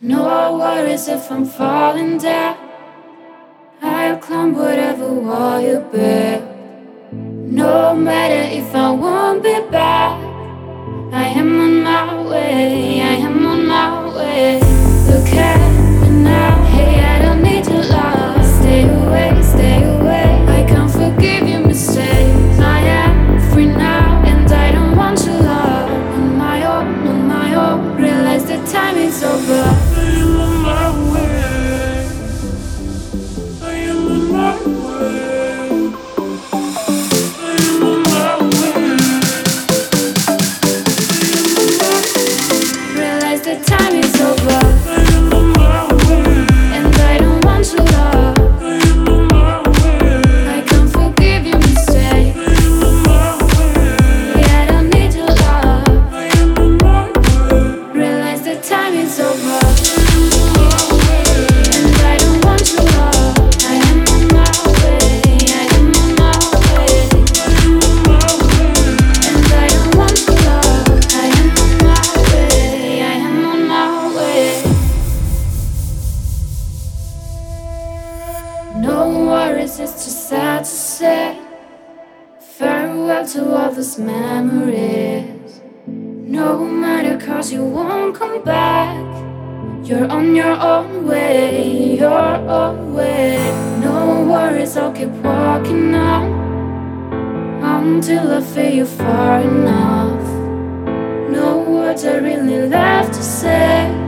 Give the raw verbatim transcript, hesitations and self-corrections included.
No worries if I'm falling down. I'll climb whatever wall you build. No matter if I won't be back, I am on my way, I am on my way. Look at me now, hey, I don't need your love. Stay away, stay away, I can't forgive your mistakes. I am free now, and I don't want your love. On my own, on my own, realize the time is over. I am on my way. I am on my way. I am on my way. Realize the time is over, I am on my way. and I don't want your love. I am on my way. I can't forgive your mistake. I am on my way. Yeah, I don't need your love. I am on my way. Realize the time is over, I am on my way. and I don't want your love. I am on my way, I am on my way, I am on my way. and I don't want your love. I am on my way, I am on my way. No worries, it's too sad to say farewell to all those memories. No matter, cause you won't come back. You're on your own way, your own way. No worries, I'll keep walking on until I feel you far enough. No words are really left to say.